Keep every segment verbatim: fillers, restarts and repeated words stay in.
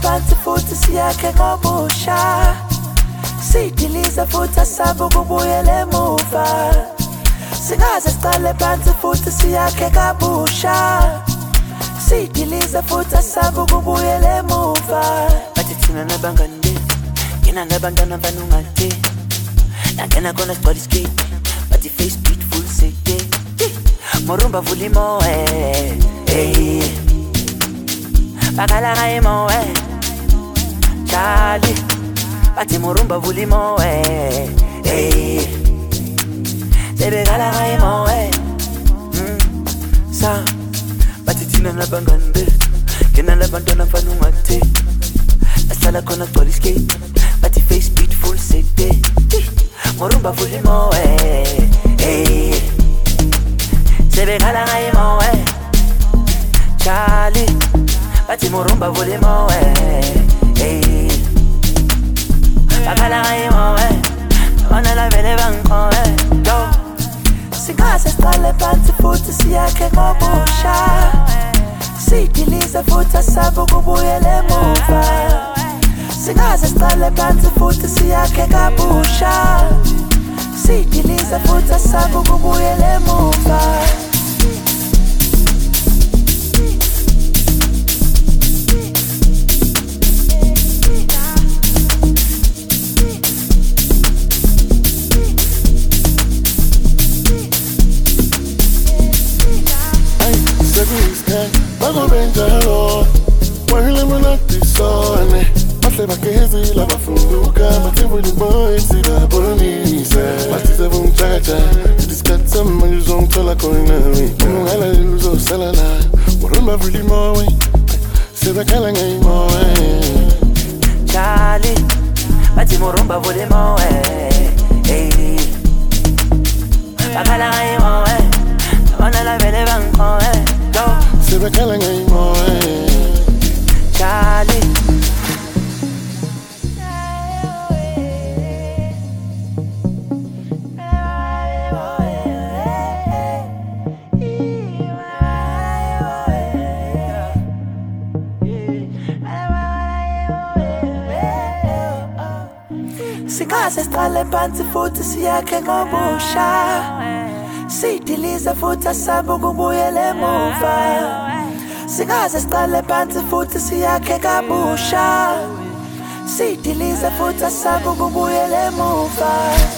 phansi futhi siyakhe ngobusha sidilize futhi asabe ukubuyela emuva singaze siqale phansi futhi siyakhe kabusha sidilize futhi asabe ukubuyela emuva bathi thina nabangani bethu ngina nabantwana abanungathi nangena khona sigcwala iskate bathi face beautiful sete morumba vulimo eh hey bakala gaimo eh Charlie bathi morumba vulimo eh hey sebe kala gaimo eh sa bathi thina nabangani bethu ngina nabantwana abanungathi asala khona sigcwala iskate bathi face beautiful sete morumba vulimo eh hey sebe kala gaimo eh Charlie bathi morumba vulimo eh hey bakala gaimo eh ona la vele banko eh yo singaze siqale phansi futhi siyakhe ngobusha sidilize futhi asabe ukubuyela emuva singaze siqale phansi futhi siyakhe kabusha sidilize futhi asabe ukubuyela emuva Bago benjalo Wahile munatisone Mahle bakezi la bafunduka Matibu di boy sida bonise Matiza vunchacha Diskatsa manjuzong tola koinawi Mungala iluzo salala Warumba vuli moe Seba kala ngai moe Charlie Bati morumba vuli moe Hey Bakala ngai moe Wana la vele banko eh Yo Sebe kala ngai moe Charlie Singaze siqale phansi futhi siyakhe ngobusha sidilize futhi asabe ukubuyela emuva singaze siqale phansi futhi siyakhe kabusha sidilize futhi asabe ukubuyela emuva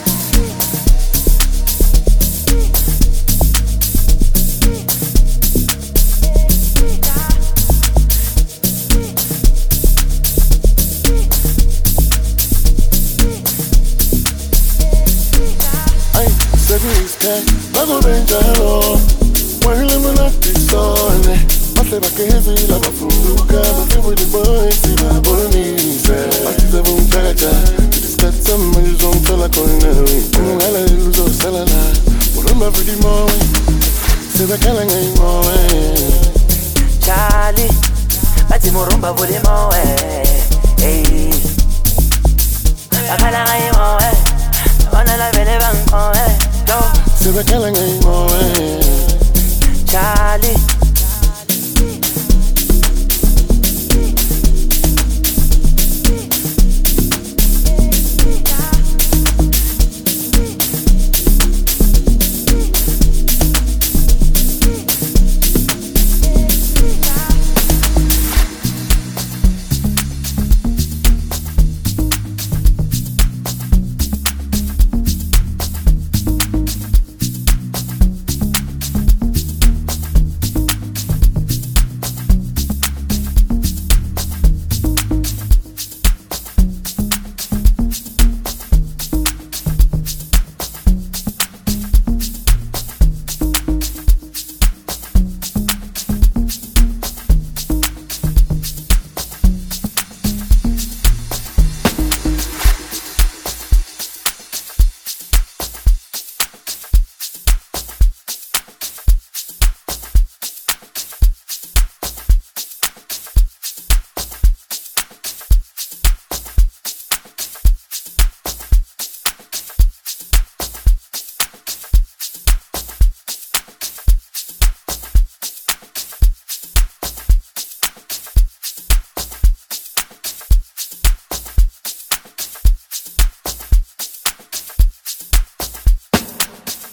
Bago benjalo Wahile munatisone Mahle bakezi la bafunduka Matibu di boy sida bonise Matiza vunchacha Diskatsa manjuzong tola koinawi Mungala iluzo salala Warumba vuli moe Seba kala ngai moe Charlie Bati morumba vuli moe Hey Bakala ngai moe Ona la vele banko eh Yo Seba kala ngai moe Charlie